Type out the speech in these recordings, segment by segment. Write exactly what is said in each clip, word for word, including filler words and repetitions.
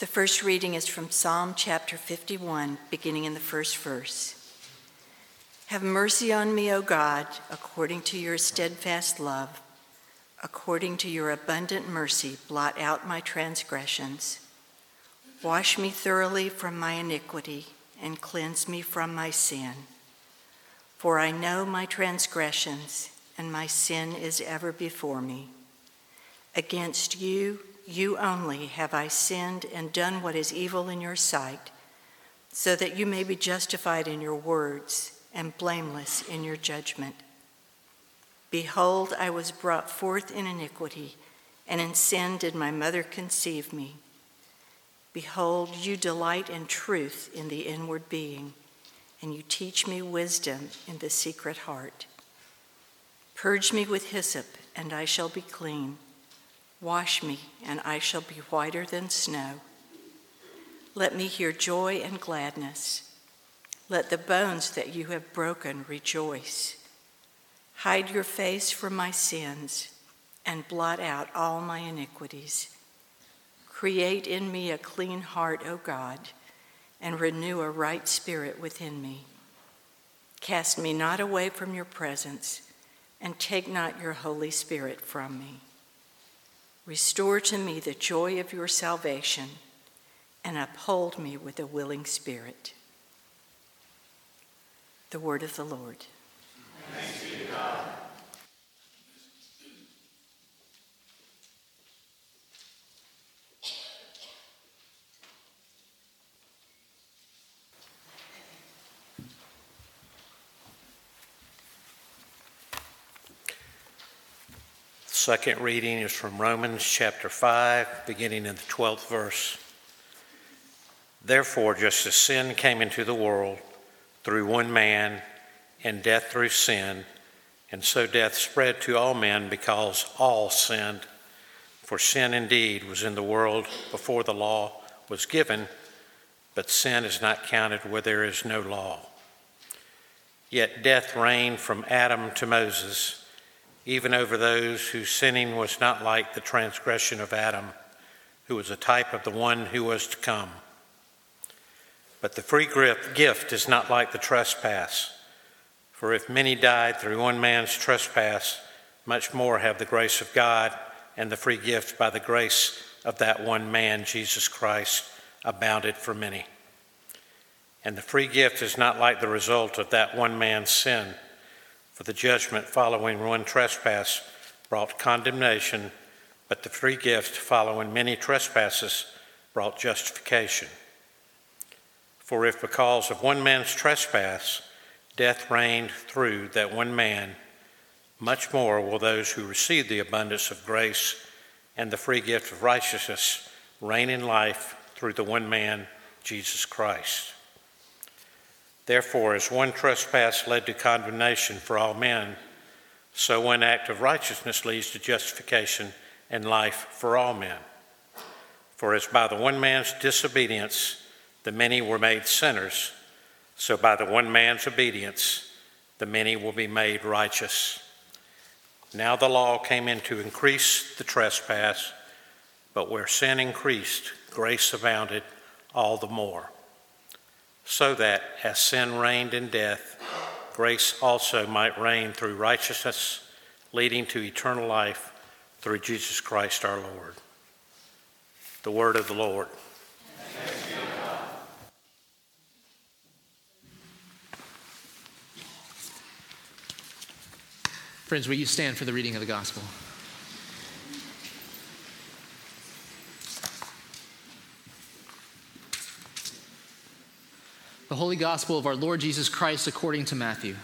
The first reading is from Psalm chapter fifty-one, beginning in the first verse. Have mercy on me, O God, according to your steadfast love. According to your abundant mercy, blot out my transgressions. Wash me thoroughly from my iniquity and cleanse me from my sin. For I know my transgressions, and my sin is ever before me. Against you, you only, have I sinned and done what is evil in your sight, so that you may be justified in your words and blameless in your judgment. Behold, I was brought forth in iniquity, and in sin did my mother conceive me. Behold, you delight in truth in the inward being, and you teach me wisdom in the secret heart. Purge me with hyssop, and I shall be clean. Wash me, and I shall be whiter than snow. Let me hear joy and gladness. Let the bones that you have broken rejoice. Hide your face from my sins and blot out all my iniquities. Create in me a clean heart, O God, and renew a right spirit within me. Cast me not away from your presence, and take not your Holy Spirit from me. Restore to me the joy of your salvation, and uphold me with a willing spirit. The word of the Lord. Thanks be to God. The second reading is from Romans chapter five, beginning in the twelfth verse. Therefore, just as sin came into the world through one man, and death through sin, and so death spread to all men because all sinned. For sin indeed was in the world before the law was given, but sin is not counted where there is no law. Yet death reigned from Adam to Moses, even over those whose sinning was not like the transgression of Adam, who was a type of the one who was to come. But the free gift is not like the trespass. For if many died through one man's trespass, much more have the grace of God and the free gift by the grace of that one man, Jesus Christ, abounded for many. And the free gift is not like the result of that one man's sin. For the judgment following one trespass brought condemnation, but the free gift following many trespasses brought justification. For if because of one man's trespass death reigned through that one man, much more will those who receive the abundance of grace and the free gift of righteousness reign in life through the one man, Jesus Christ. Therefore, as one trespass led to condemnation for all men, so one act of righteousness leads to justification and life for all men. For as by the one man's disobedience the many were made sinners, so by the one man's obedience the many will be made righteous. Now the law came in to increase the trespass, but where sin increased, grace abounded all the more. So that, as sin reigned in death, grace also might reign through righteousness, leading to eternal life through Jesus Christ our Lord. The word of the Lord. Thanks be to God. Friends, will you stand for the reading of the gospel? The Holy Gospel of our Lord Jesus Christ according to Matthew.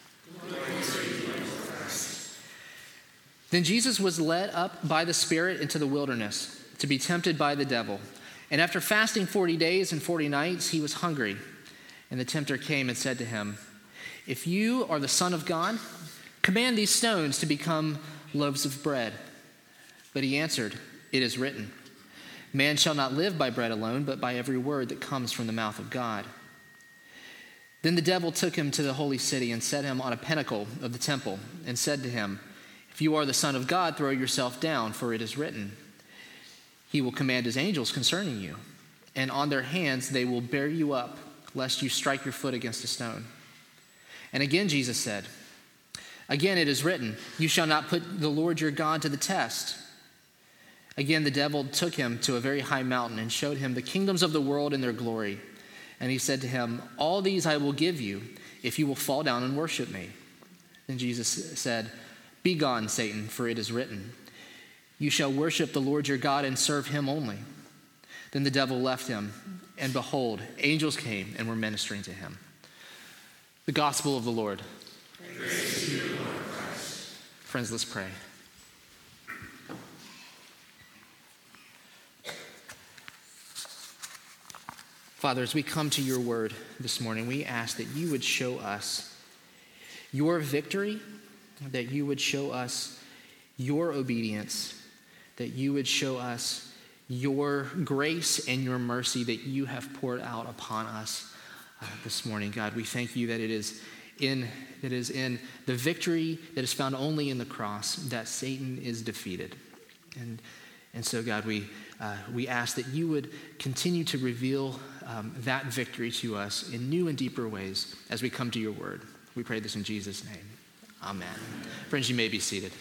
Then Jesus was led up by the Spirit into the wilderness to be tempted by the devil. And after fasting forty days and forty nights, he was hungry. And the tempter came and said to him, "If you are the Son of God, command these stones to become loaves of bread." But he answered, "It is written, man shall not live by bread alone, but by every word that comes from the mouth of God." Then the devil took him to the holy city and set him on a pinnacle of the temple and said to him, "If you are the Son of God, throw yourself down, for it is written, he will command his angels concerning you, and on their hands they will bear you up, lest you strike your foot against a stone." And again Jesus said, "Again it is written, you shall not put the Lord your God to the test." Again the devil took him to a very high mountain and showed him the kingdoms of the world and their glory. And he said to him, "All these I will give you if you will fall down and worship me." Then Jesus said, "Begone, Satan, for it is written, you shall worship the Lord your God and serve him only." Then the devil left him, and behold, angels came and were ministering to him. The gospel of the Lord. Praise to you, Lord Christ. Friends, let's pray. Father, as we come to your word this morning, we ask that you would show us your victory, that you would show us your obedience, that you would show us your grace and your mercy that you have poured out upon us uh, this morning. God, we thank you that it is in that is in the victory that is found only in the cross that Satan is defeated. And and so, God, we uh, we ask that you would continue to reveal um, that victory to us in new and deeper ways as we come to your word. We pray this in Jesus' name. Amen. Friends, you may be seated.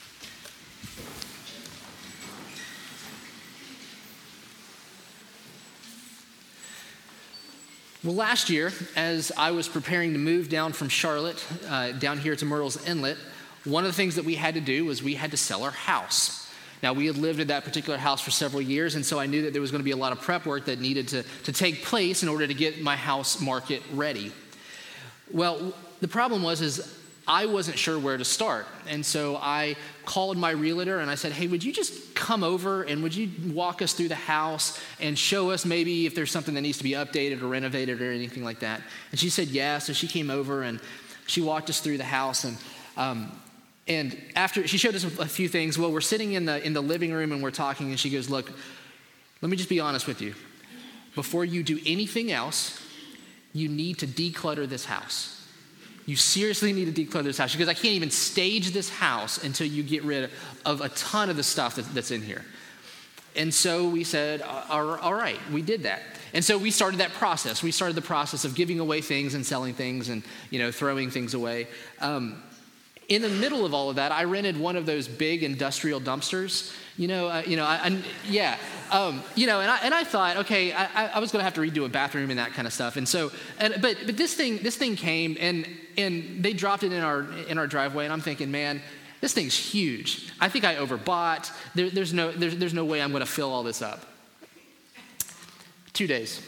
Well, last year, as I was preparing to move down from Charlotte uh, down here to Myrtle's Inlet, one of the things that we had to do was we had to sell our house. Now, we had lived at that particular house for several years, and so I knew that there was going to be a lot of prep work that needed to, to take place in order to get my house market ready. Well, the problem was is I wasn't sure where to start, and so I called my realtor and I said, "Hey, would you just come over and would you walk us through the house and show us maybe if there's something that needs to be updated or renovated or anything like that?" And she said, "Yeah." So she came over and she walked us through the house, and um, and after she showed us a few things. Well, we're sitting in the in the living room and we're talking, and she goes, "Look, let me just be honest with you. Before you do anything else, you need to declutter this house. You seriously need to declutter this house." She goes, "I can't even stage this house until you get rid of a ton of the stuff that, that's in here." And so we said, all right, we did that. And so we started that process. We started the process of giving away things and selling things and, you know, throwing things away. Um, in the middle of all of that, I rented one of those big industrial dumpsters. You know, uh, you know, I, I, yeah, um, you know, and I and I thought, okay, I, I was going to have to redo a bathroom and that kind of stuff, and so, and, but but this thing this thing came and and they dropped it in our in our driveway, and I'm thinking, man, this thing's huge. I think I overbought. There, there's no there's there's no way I'm going to fill all this up. Two days,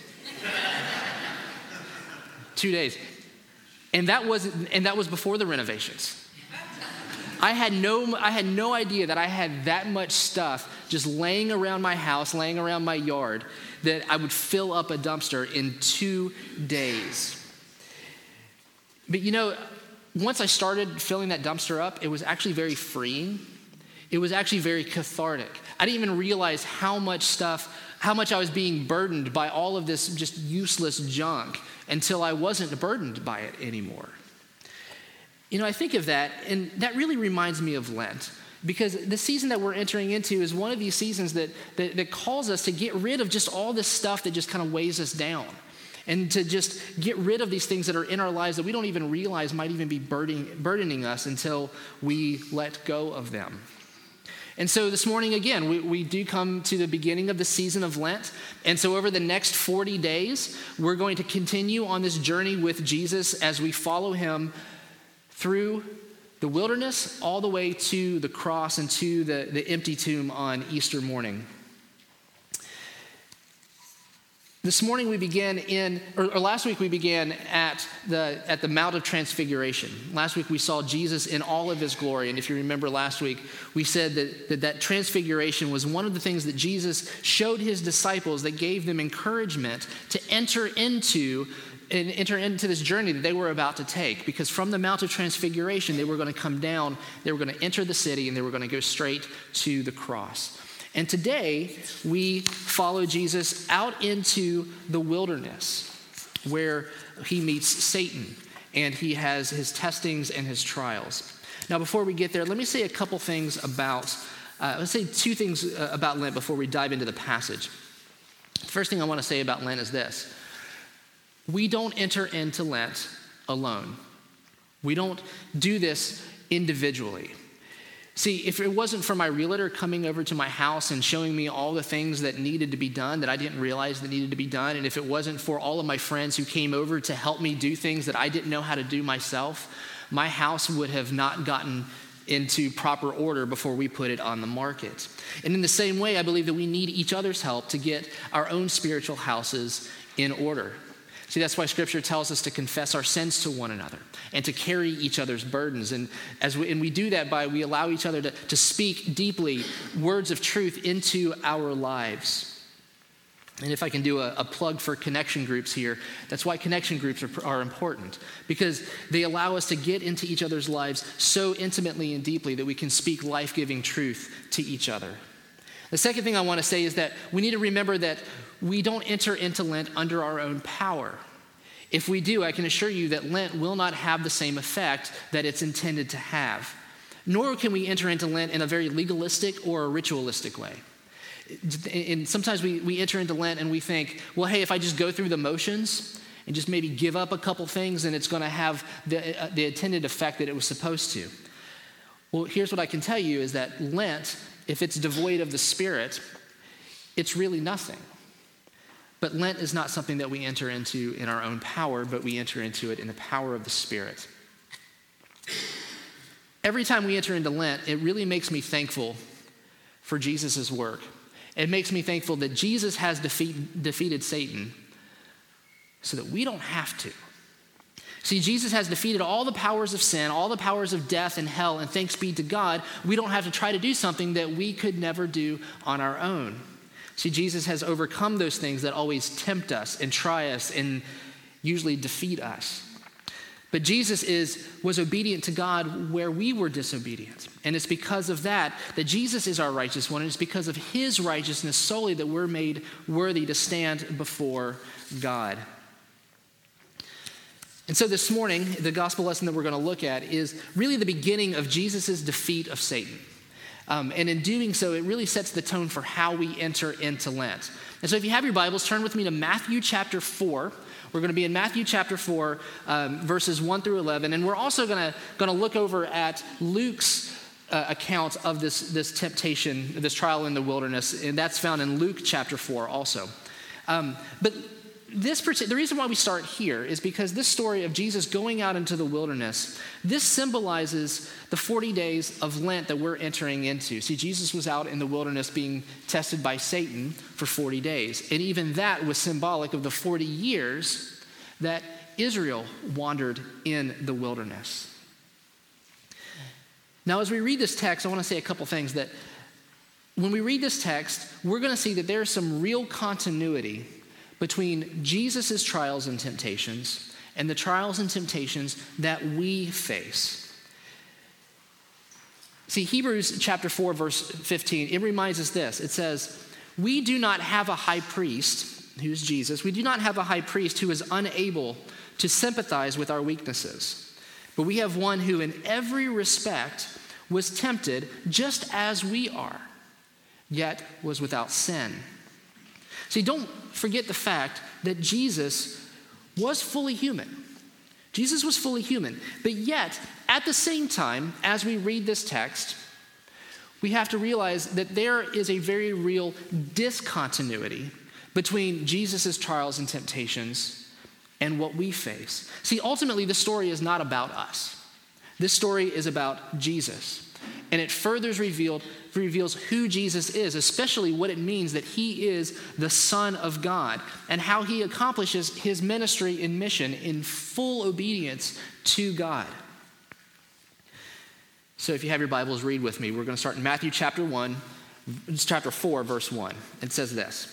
two days, and that was and that was before the renovations. I had no I had no idea that I had that much stuff just laying around my house, laying around my yard, that I would fill up a dumpster in two days. But you know, once I started filling that dumpster up, it was actually very freeing. It was actually very cathartic. I didn't even realize how much stuff, how much I was being burdened by all of this just useless junk until I wasn't burdened by it anymore. You know, I think of that, and that really reminds me of Lent, because the season that we're entering into is one of these seasons that, that, that calls us to get rid of just all this stuff that just kind of weighs us down, and to just get rid of these things that are in our lives that we don't even realize might even be burdening, burdening us until we let go of them. And so this morning, again, we, we do come to the beginning of the season of Lent. And so over the next forty days, we're going to continue on this journey with Jesus as we follow him through the wilderness all the way to the cross and to the, the empty tomb on Easter morning. This morning we began in, or, or last week we began at the at the Mount of Transfiguration. Last week we saw Jesus in all of his glory. And if you remember last week, we said that that, that transfiguration was one of the things that Jesus showed his disciples that gave them encouragement to enter into and enter into this journey that they were about to take. Because from the Mount of Transfiguration, they were going to come down, they were going to enter the city, and they were going to go straight to the cross. And today, we follow Jesus out into the wilderness where he meets Satan, and he has his testings and his trials. Now, before we get there, let me say a couple things about, uh, let's say two things about Lent before we dive into the passage. First thing I want to say about Lent is this. We don't enter into Lent alone. We don't do this individually. See, if it wasn't for my realtor coming over to my house and showing me all the things that needed to be done that I didn't realize that needed to be done, and if it wasn't for all of my friends who came over to help me do things that I didn't know how to do myself, my house would have not gotten into proper order before we put it on the market. And in the same way, I believe that we need each other's help to get our own spiritual houses in order. See, that's why Scripture tells us to confess our sins to one another and to carry each other's burdens. And as we, and we do that by we allow each other to, to speak deeply words of truth into our lives. And if I can do a, a plug for connection groups here, that's why connection groups are, are important, because they allow us to get into each other's lives so intimately and deeply that we can speak life-giving truth to each other. The second thing I want to say is that we need to remember that we don't enter into Lent under our own power. If we do, I can assure you that Lent will not have the same effect that it's intended to have. Nor can we enter into Lent in a very legalistic or a ritualistic way. And sometimes we, we enter into Lent and we think, well, hey, if I just go through the motions and just maybe give up a couple things, then it's going to have the, uh, the intended effect that it was supposed to. Well, here's what I can tell you is that Lent, if it's devoid of the Spirit, it's really nothing. But Lent is not something that we enter into in our own power, but we enter into it in the power of the Spirit. Every time we enter into Lent, it really makes me thankful for Jesus' work. It makes me thankful that Jesus has defeat, defeated Satan so that we don't have to. See, Jesus has defeated all the powers of sin, all the powers of death and hell, and thanks be to God, we don't have to try to do something that we could never do on our own. See, Jesus has overcome those things that always tempt us and try us and usually defeat us. But Jesus is was obedient to God where we were disobedient. And it's because of that that Jesus is our righteous one. And it's because of his righteousness solely that we're made worthy to stand before God. And so this morning, the gospel lesson that we're going to look at is really the beginning of Jesus' defeat of Satan. Um, and in doing so, it really sets the tone for how we enter into Lent. And so if you have your Bibles, turn with me to Matthew chapter four. We're going to be in Matthew chapter four, um, verses one through eleven. And we're also going to going to look over at Luke's uh, account of this, this temptation, this trial in the wilderness. And that's found in Luke chapter four also. Um, but this the reason why we start here is because this story of Jesus going out into the wilderness, this symbolizes the forty days of Lent that we're entering into. See, Jesus was out in the wilderness being tested by Satan for forty days. And even that was symbolic of the forty years that Israel wandered in the wilderness. Now, as we read this text, I want to say a couple things. That when we read this text, we're going to see that there's some real continuity between Jesus' trials and temptations and the trials and temptations that we face. See, Hebrews chapter four, verse fifteen, it reminds us this. It says, we do not have a high priest, who's Jesus, we do not have a high priest who is unable to sympathize with our weaknesses, but we have one who in every respect was tempted just as we are, yet was without sin. See, don't forget the fact that Jesus was fully human. Jesus was fully human. But yet, at the same time, as we read this text, we have to realize that there is a very real discontinuity between Jesus' trials and temptations and what we face. See, ultimately, the story is not about us. This story is about Jesus. And it further revealed, reveals who Jesus is, especially what it means that he is the Son of God and how he accomplishes his ministry and mission in full obedience to God. So if you have your Bibles, read with me. We're going to start in Matthew chapter one, chapter four, verse one. It says this.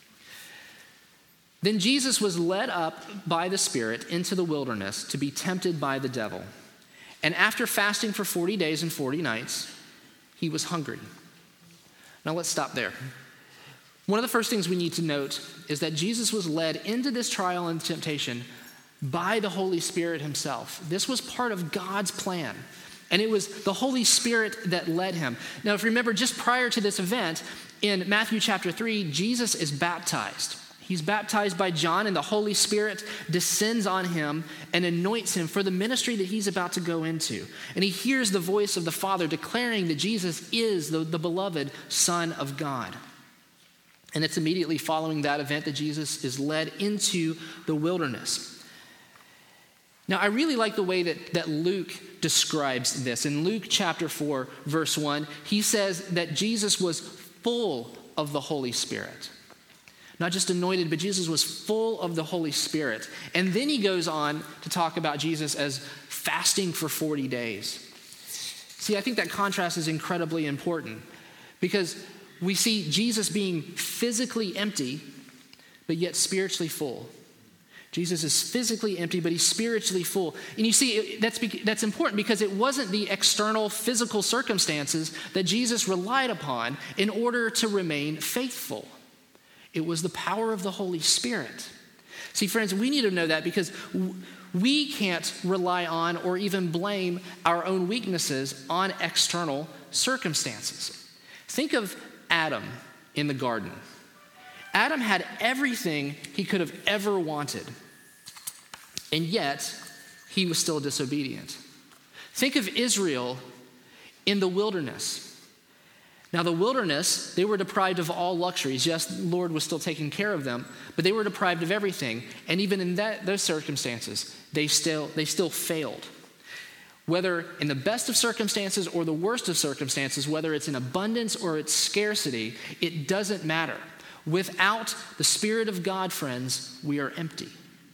Then Jesus was led up by the Spirit into the wilderness to be tempted by the devil. And after fasting for forty days and forty nights, he was hungry. Now let's stop there. One of the first things we need to note is that Jesus was led into this trial and temptation by the Holy Spirit himself. This was part of God's plan. And it was the Holy Spirit that led him. Now, if you remember, just prior to this event, in Matthew chapter three, Jesus is baptized. He's baptized by John, and the Holy Spirit descends on him and anoints him for the ministry that he's about to go into. And he hears the voice of the Father declaring that Jesus is the, the beloved Son of God. And it's immediately following that event that Jesus is led into the wilderness. Now, I really like the way that, that Luke describes this. In Luke chapter four, verse one, he says that Jesus was full of the Holy Spirit. Not just anointed, but Jesus was full of the Holy Spirit. And then he goes on to talk about Jesus as fasting for forty days. See, I think that contrast is incredibly important because we see Jesus being physically empty, but yet spiritually full. Jesus is physically empty, but he's spiritually full. And you see, that's, that's important because it wasn't the external physical circumstances that Jesus relied upon in order to remain faithful. It was the power of the Holy Spirit. See, friends, we need to know that because we can't rely on or even blame our own weaknesses on external circumstances. Think of Adam in the garden. Adam had everything he could have ever wanted, and yet he was still disobedient. Think of Israel in the wilderness. Now, the wilderness, they were deprived of all luxuries. Yes, the Lord was still taking care of them, but they were deprived of everything. And even in that, those circumstances, they still, they still failed. Whether in the best of circumstances or the worst of circumstances, whether it's in abundance or it's scarcity, it doesn't matter. Without the Spirit of God, friends, we are empty.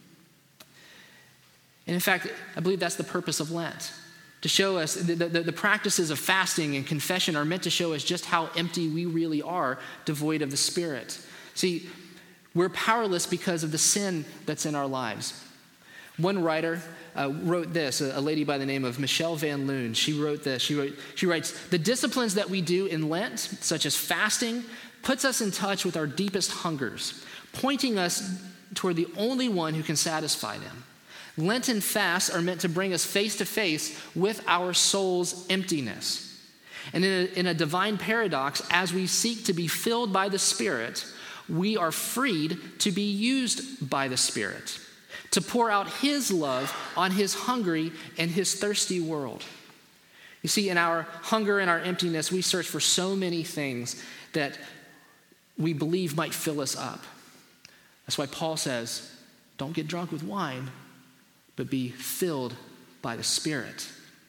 And in fact, I believe that's the purpose of Lent. To show us, the, the, the practices of fasting and confession are meant to show us just how empty we really are, devoid of the Spirit. See, we're powerless because of the sin that's in our lives. One writer uh, wrote this, a, a lady by the name of Michelle Van Loon. She wrote this. She, wrote, she writes, "The disciplines that we do in Lent, such as fasting, puts us in touch with our deepest hungers, pointing us toward the only one who can satisfy them. Lenten fasts are meant to bring us face to face with our soul's emptiness. And in a, in a divine paradox, as we seek to be filled by the Spirit, we are freed to be used by the Spirit, to pour out His love on His hungry and His thirsty world." You see, in our hunger and our emptiness, we search for so many things that we believe might fill us up. That's why Paul says, don't get drunk with wine, but be filled by the Spirit.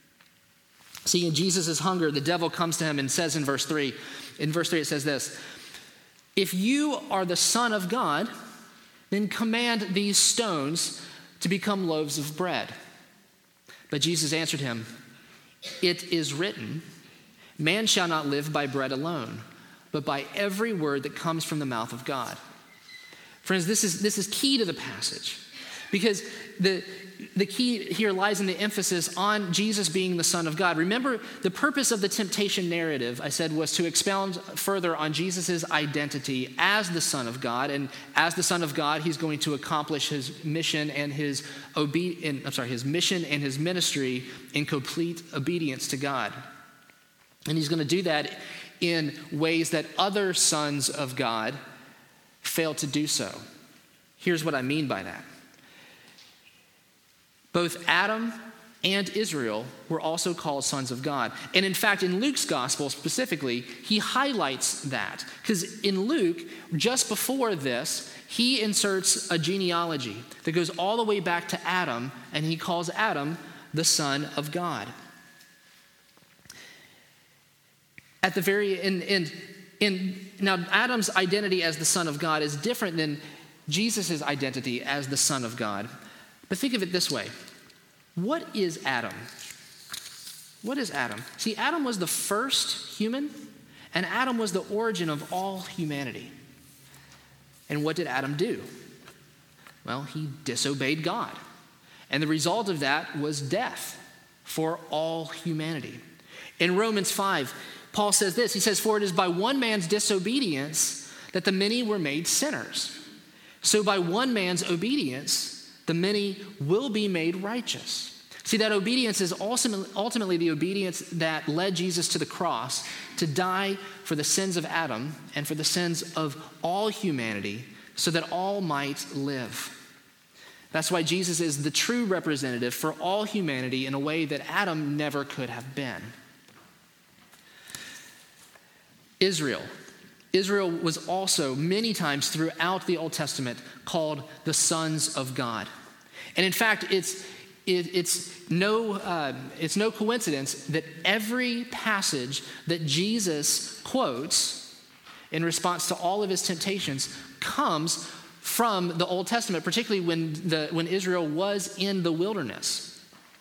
See, in Jesus' hunger, the devil comes to him and says in verse three, in verse three it says this, "If you are the Son of God, then command these stones to become loaves of bread." But Jesus answered him, "It is written, man shall not live by bread alone, but by every word that comes from the mouth of God." Friends, this is, this is key to the passage because the The key here lies in the emphasis on Jesus being the Son of God. Remember, the purpose of the temptation narrative, I said, was to expound further on Jesus' identity as the Son of God. And as the Son of God, he's going to accomplish his mission and his obe- in, I'm sorry, his mission and his ministry in complete obedience to God. And he's going to do that in ways that other sons of God fail to do so. Here's what I mean by that. Both Adam and Israel were also called sons of God. And in fact, in Luke's gospel specifically, he highlights that. Because in Luke, just before this, he inserts a genealogy that goes all the way back to Adam, and he calls Adam the son of God. At the very end, in, in, now Adam's identity as the son of God is different than Jesus' identity as the Son of God. But think of it this way. What is Adam? What is Adam? See, Adam was the first human, and Adam was the origin of all humanity. And what did Adam do? Well, he disobeyed God. And the result of that was death for all humanity. In Romans five, Paul says this. He says, "For it is by one man's disobedience that the many were made sinners. So by one man's obedience, the many will be made righteous." See, that obedience is ultimately the obedience that led Jesus to the cross to die for the sins of Adam and for the sins of all humanity so that all might live. That's why Jesus is the true representative for all humanity in a way that Adam never could have been. Israel. Israel was also many times throughout the Old Testament called the sons of God. And in fact, it's it, it's no uh, it's no coincidence that every passage that Jesus quotes in response to all of his temptations comes from the Old Testament, particularly when the when Israel was in the wilderness.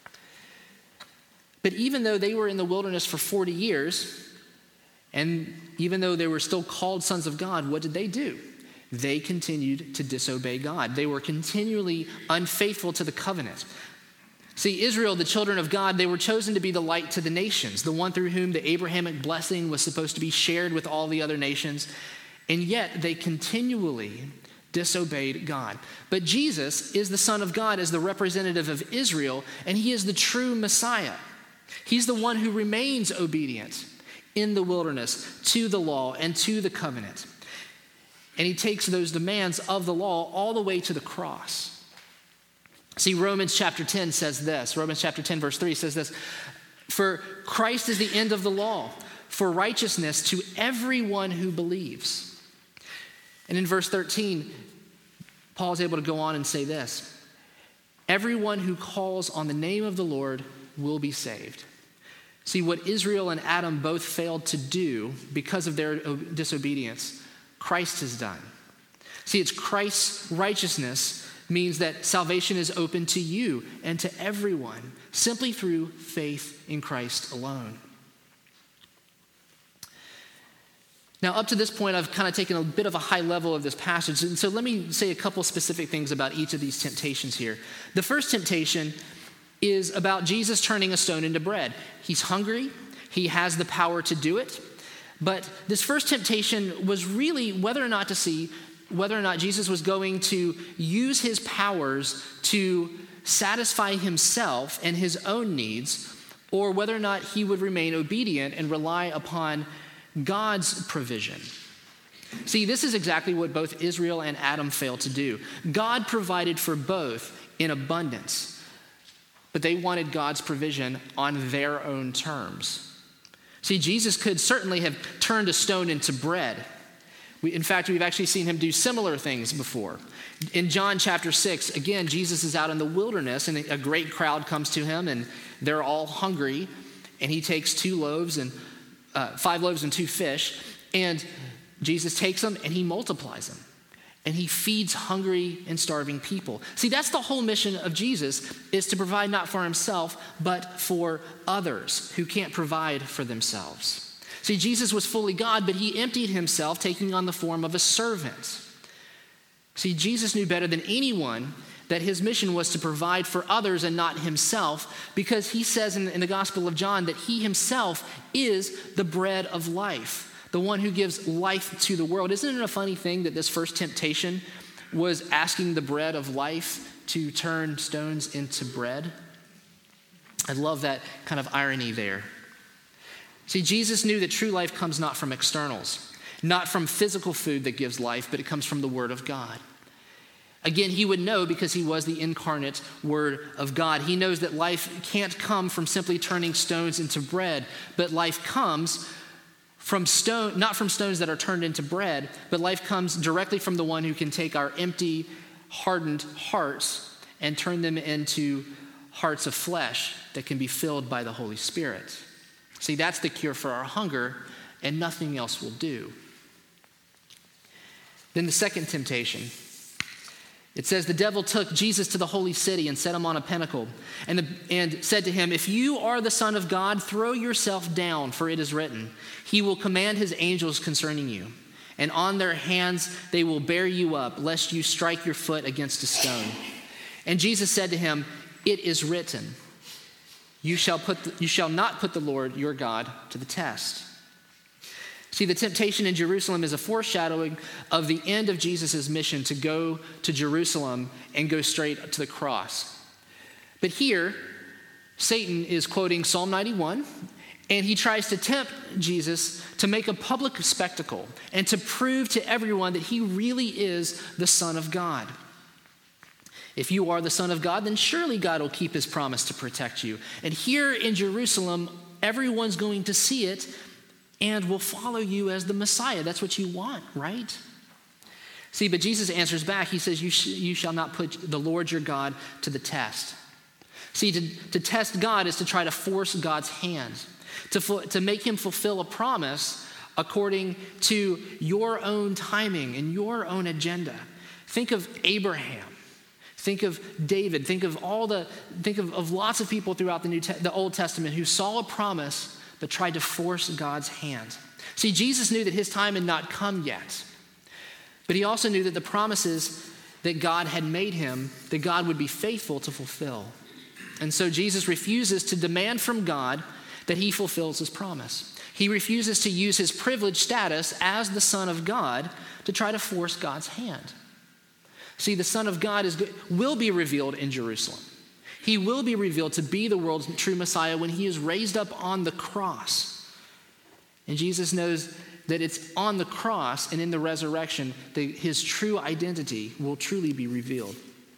But even though they were in the wilderness for forty years, and even though they were still called sons of God, what did they do? They continued to disobey God. They were continually unfaithful to the covenant. See, Israel, the children of God, they were chosen to be the light to the nations, the one through whom the Abrahamic blessing was supposed to be shared with all the other nations. And yet they continually disobeyed God. But Jesus is the Son of God as the representative of Israel, and he is the true Messiah. He's the one who remains obedient in the wilderness to the law and to the covenant. And he takes those demands of the law all the way to the cross. See, Romans chapter ten says this. Romans chapter ten, verse three says this. For Christ is the end of the law, for righteousness to everyone who believes. And in verse thirteen, Paul is able to go on and say this. Everyone who calls on the name of the Lord will be saved. See, what Israel and Adam both failed to do because of their disobedience, Christ has done. See, it's Christ's righteousness means that salvation is open to you and to everyone simply through faith in Christ alone. Now, up to this point, I've kind of taken a bit of a high level of this passage. And so let me say a couple specific things about each of these temptations here. The first temptation is about Jesus turning a stone into bread. He's hungry. He has the power to do it. But this first temptation was really whether or not to see whether or not Jesus was going to use his powers to satisfy himself and his own needs, or whether or not he would remain obedient and rely upon God's provision. See, this is exactly what both Israel and Adam failed to do. God provided for both in abundance, but they wanted God's provision on their own terms. See, Jesus could certainly have turned a stone into bread. We, in fact, we've actually seen him do similar things before. In John chapter six, again, Jesus is out in the wilderness and a great crowd comes to him and they're all hungry. And he takes two loaves and uh, five loaves and two fish. And Jesus takes them and he multiplies them. And he feeds hungry and starving people. See, that's the whole mission of Jesus, is to provide not for himself, but for others who can't provide for themselves. See, Jesus was fully God, but he emptied himself, taking on the form of a servant. See, Jesus knew better than anyone that his mission was to provide for others and not himself, because he says in, in the Gospel of John that he himself is the bread of life, the one who gives life to the world. Isn't it a funny thing that this first temptation was asking the bread of life to turn stones into bread? I love that kind of irony there. See, Jesus knew that true life comes not from externals, not from physical food that gives life, but it comes from the Word of God. Again, he would know because he was the incarnate Word of God. He knows that life can't come from simply turning stones into bread, but life comes from stone, not from stones that are turned into bread, but life comes directly from the one who can take our empty, hardened hearts and turn them into hearts of flesh that can be filled by the Holy Spirit. See, that's the cure for our hunger, and nothing else will do. Then the second temptation. It says, the devil took Jesus to the holy city and set him on a pinnacle and, the, and said to him, if you are the Son of God, throw yourself down, for it is written, he will command his angels concerning you, and on their hands they will bear you up, lest you strike your foot against a stone. And Jesus said to him, it is written, You shall put the, you shall not put the Lord your God to the test. See, the temptation in Jerusalem is a foreshadowing of the end of Jesus' mission to go to Jerusalem and go straight to the cross. But here, Satan is quoting Psalm ninety-one, And he tries to tempt Jesus to make a public spectacle and to prove to everyone that he really is the Son of God. If you are the Son of God, then surely God will keep his promise to protect you. And here in Jerusalem, everyone's going to see it and will follow you as the Messiah. That's what you want, right? See, but Jesus answers back. He says, you, sh- you shall not put the Lord your God to the test. See, to, to test God is to try to force God's hand, to, fu- to make him fulfill a promise according to your own timing and your own agenda. Think of Abraham. Think of David. Think of all the, think of, of lots of people throughout the New Te- the Old Testament who saw a promise but tried to force God's hand. See, Jesus knew that his time had not come yet, but he also knew that the promises that God had made him, that God would be faithful to fulfill. And so Jesus refuses to demand from God that he fulfills his promise. He refuses to use his privileged status as the Son of God to try to force God's hand. See, the Son of God is will be revealed in Jerusalem. He will be revealed to be the world's true Messiah when he is raised up on the cross. And Jesus knows that it's on the cross and in the resurrection that his true identity will truly be revealed.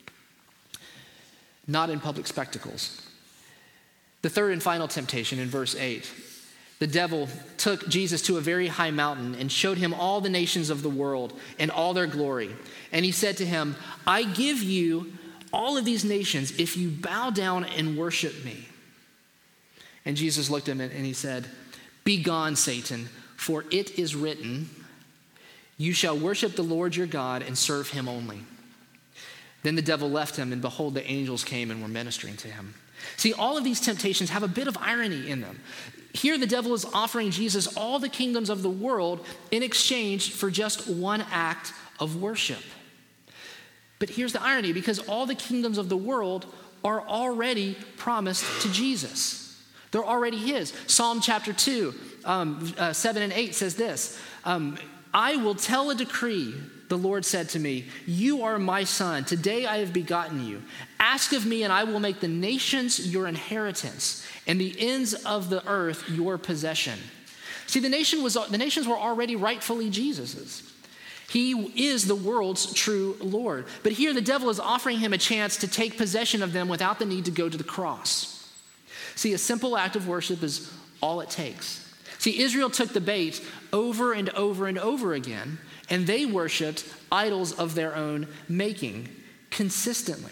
Not in public spectacles. The third and final temptation in verse eight. The devil took Jesus to a very high mountain and showed him all the nations of the world and all their glory. And he said to him, I give you all of these nations if you bow down and worship me. And Jesus looked at him and he said, Begone, Satan, for it is written, you shall worship the Lord your God and serve him only. Then the devil left him, and behold, the angels came and were ministering to him. See, all of these temptations have a bit of irony in them. Here the devil is offering Jesus all the kingdoms of the world in exchange for just one act of worship. But here's the irony, because all the kingdoms of the world are already promised to Jesus. They're already his. Psalm chapter two, um, uh, seven and eight says this, um, I will tell a decree, the Lord said to me, you are my son. Today I have begotten you. Ask of me and I will make the nations your inheritance and the ends of the earth your possession. See, the nation was the nations were already rightfully Jesus's. He is the world's true Lord. But here the devil is offering him a chance to take possession of them without the need to go to the cross. See, a simple act of worship is all it takes. See, Israel took the bait over and over and over again, and they worshiped idols of their own making consistently.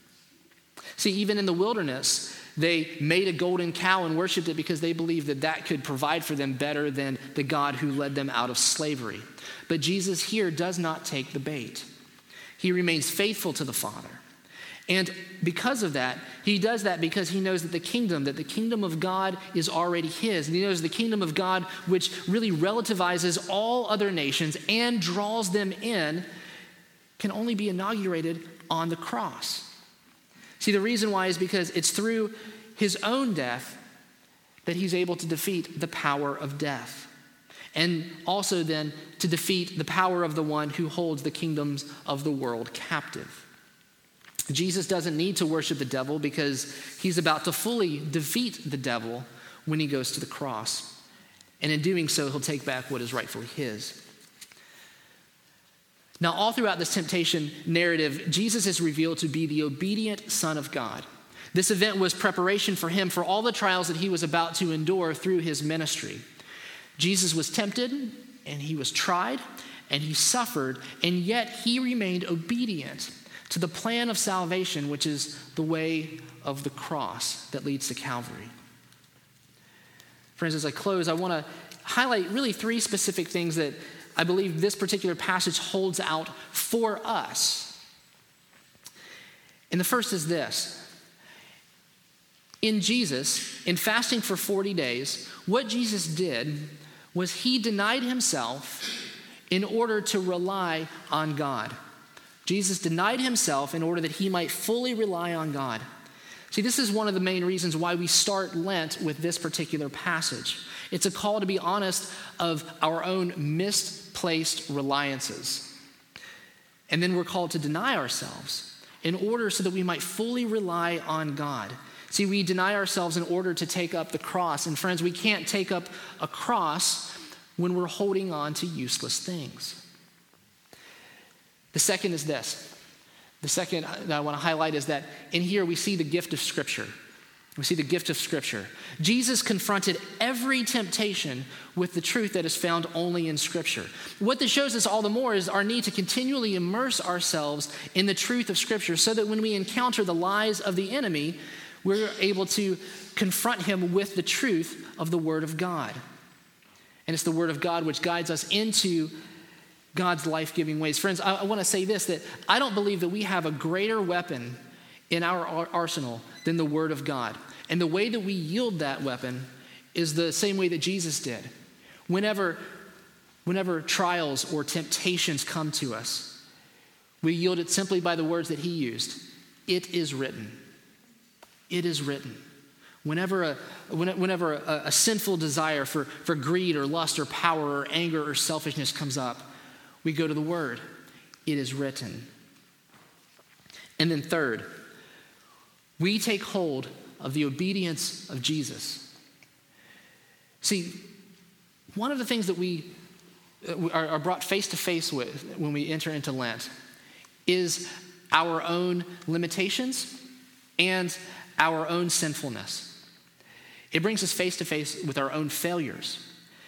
See, even in the wilderness, they made a golden cow and worshiped it because they believed that that could provide for them better than the God who led them out of slavery. But Jesus here does not take the bait. He remains faithful to the Father. And because of that, he does that because he knows that the kingdom, that the kingdom of God is already his. And he knows the kingdom of God, which really relativizes all other nations and draws them in, can only be inaugurated on the cross. See, the reason why is because it's through his own death that he's able to defeat the power of death. And also then to defeat the power of the one who holds the kingdoms of the world captive. Jesus doesn't need to worship the devil because he's about to fully defeat the devil when he goes to the cross. And in doing so, he'll take back what is rightfully his. Now, all throughout this temptation narrative, Jesus is revealed to be the obedient Son of God. This event was preparation for him for all the trials that he was about to endure through his ministry. Jesus was tempted, and he was tried, and he suffered, and yet he remained obedient to the plan of salvation, which is the way of the cross that leads to Calvary. Friends, as I close, I want to highlight really three specific things that I believe this particular passage holds out for us. And the first is this. In Jesus, in fasting for forty days, what Jesus did was he denied himself in order to rely on God. Jesus denied himself in order that he might fully rely on God. See, this is one of the main reasons why we start Lent with this particular passage. It's a call to be honest of our own misplaced reliances. And then we're called to deny ourselves in order so that we might fully rely on God. See, we deny ourselves in order to take up the cross. And friends, we can't take up a cross when we're holding on to useless things. The second is this. The second that I want to highlight is that in here we see the gift of Scripture. We see the gift of Scripture. Jesus confronted every temptation with the truth that is found only in Scripture. What this shows us all the more is our need to continually immerse ourselves in the truth of Scripture so that when we encounter the lies of the enemy, we're able to confront him with the truth of the Word of God. And it's the Word of God which guides us into God's life-giving ways. Friends, I, I want to say this, that I don't believe that we have a greater weapon in our arsenal than the Word of God. And the way that we yield that weapon is the same way that Jesus did. Whenever, whenever trials or temptations come to us, we yield it simply by the words that he used. It is written. It is written. Whenever a, whenever a, a sinful desire for, for greed or lust or power or anger or selfishness comes up, we go to the Word. It is written. And then third, we take hold of the obedience of Jesus. See, one of the things that we are brought face to face with when we enter into Lent is our own limitations and our own sinfulness. It brings us face to face with our own failures.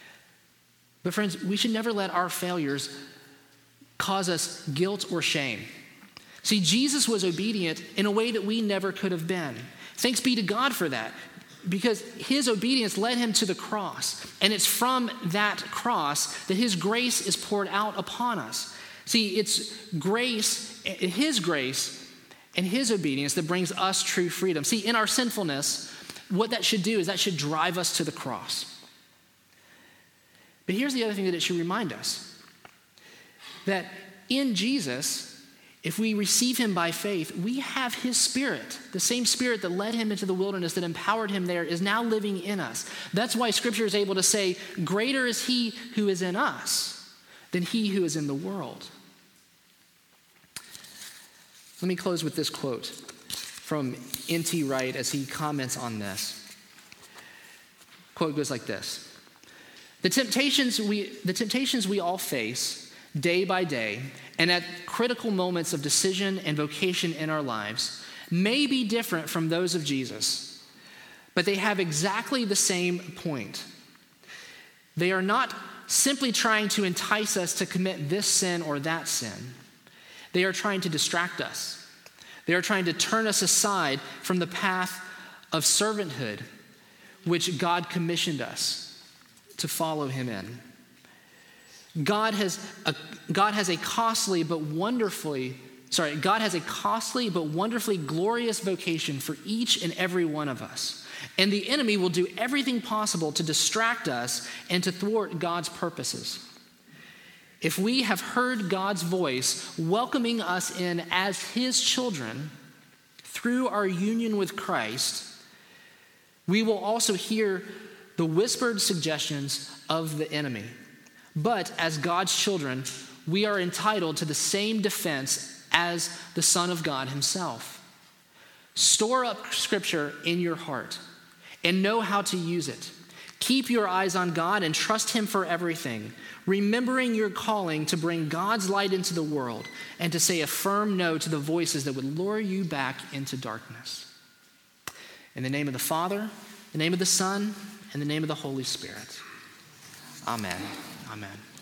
But friends, we should never let our failures cause us guilt or shame. See, Jesus was obedient in a way that we never could have been. Thanks be to God for that, because his obedience led him to the cross. And it's from that cross that his grace is poured out upon us. See, it's grace, his grace and his obedience that brings us true freedom. See, in our sinfulness, what that should do is that should drive us to the cross. But here's the other thing that it should remind us. That in Jesus, if we receive him by faith, we have his Spirit. The same Spirit that led him into the wilderness, that empowered him there, is now living in us. That's why Scripture is able to say, greater is he who is in us than he who is in the world. Let me close with this quote from N T Wright as he comments on this. Quote goes like this. The temptations we, the temptations we all face day by day, and at critical moments of decision and vocation in our lives, may be different from those of Jesus, but they have exactly the same point. They are not simply trying to entice us to commit this sin or that sin. They are trying to distract us. They are trying to turn us aside from the path of servanthood, which God commissioned us to follow him in. God has a, God has a costly but wonderfully, sorry, God has a costly but wonderfully glorious vocation for each and every one of us. And the enemy will do everything possible to distract us and to thwart God's purposes. If we have heard God's voice welcoming us in as his children through our union with Christ, we will also hear the whispered suggestions of the enemy. But as God's children, we are entitled to the same defense as the Son of God himself. Store up Scripture in your heart and know how to use it. Keep your eyes on God and trust him for everything, remembering your calling to bring God's light into the world and to say a firm no to the voices that would lure you back into darkness. In the name of the Father, the name of the Son, and the name of the Holy Spirit. Amen. Amen.